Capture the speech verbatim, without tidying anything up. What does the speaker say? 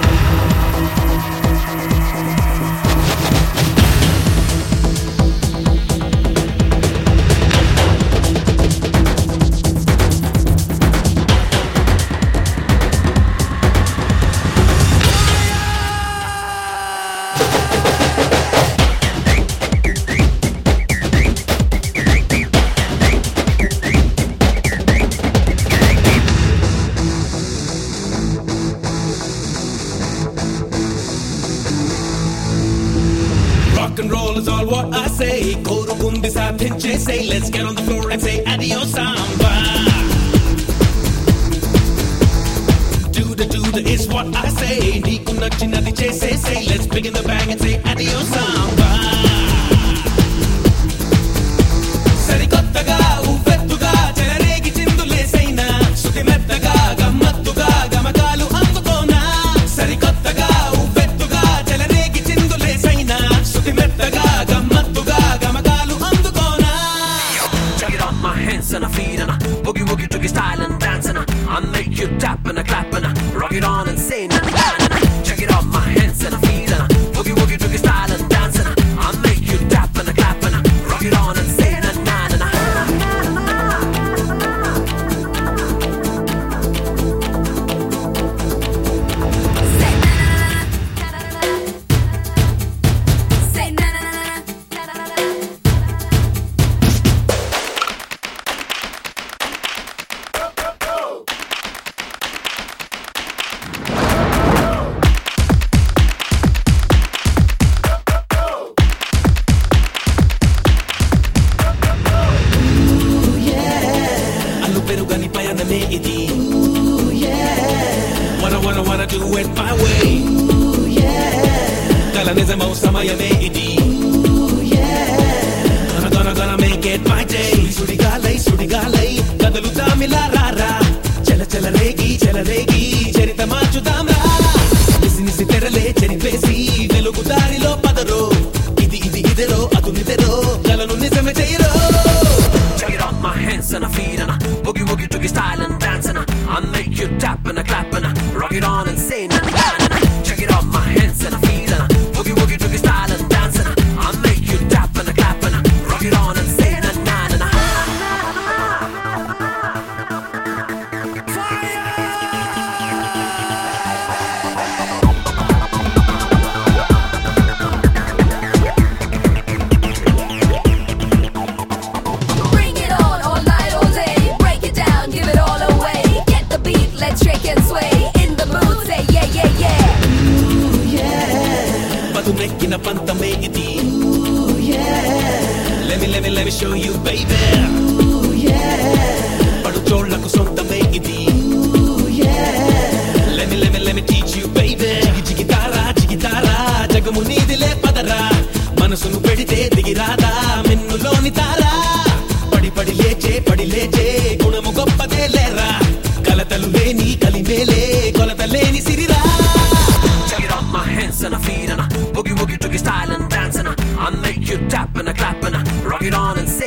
Rock and roll is all what I say. Korukundi sadhinche, say let's get on the floor and say adios samba. Do the do the is what I say. Neeku nachinadi chese, say let's begin the bang and say adios samba. Sarikottaga uvettuga chelaregi chindule seina suti mettaga gammattuga gamakalu andukona. Sarikottaga uvettuga chelaregi chindule seina suti mettaga gammattuga gamakalu andukona. Check it out, my hands and a feet and a boogie woogie toogie style and dancing. I make you tap and a clap and a rock it on and say na na na. Check it out, my hands and a feet and a boogie woogie toogie style and dancing. I make you tap and a clap and a rock it on and say na na na na. Say na na na na na na na. Allu perugani payaname idi. Wanna wanna wanna do it my way. Kala nizama samayame idi. Gonna gonna gonna make it my day. Sudi galai sudi galai kadalu tamila rara. Chala chala regi chala regi charita marchudam ra. Nisi nisi terale cheri pesi velugu darilo padaro. Idi idi idero adu nidero kalanu nizame cheyiro. Check it out, my hands and a feet and a boogie woogie toogie style and dancing. I make you tap and a clap and a rock it on and say na na na. Check it out, my hands and a feet and a boogie woogie toogie style and dancing. I make you tap and a clap and a rock it on and say na na na na. Bring it on all night, all day. Break it down, give it all away. Get the beat, let's shake and sway. In the mood, say yeah, yeah, yeah. Padumekkina pantame idi. Let me let me let me show you baby. Padu cholaku sontame idi. Let me let me let me teach you baby. Jigi jigi tara jigi tara jagamu needile padara. Manasunu pedite digirada mennuloni tara. Padi padi leche padi leche gunamu goppade lera. Kalatalu leni kalimele kolata leni sirira. Check it out, my hands and a feet and a boogie woogie toogie style and dancing. I make you tap and a clap and a rock it on and say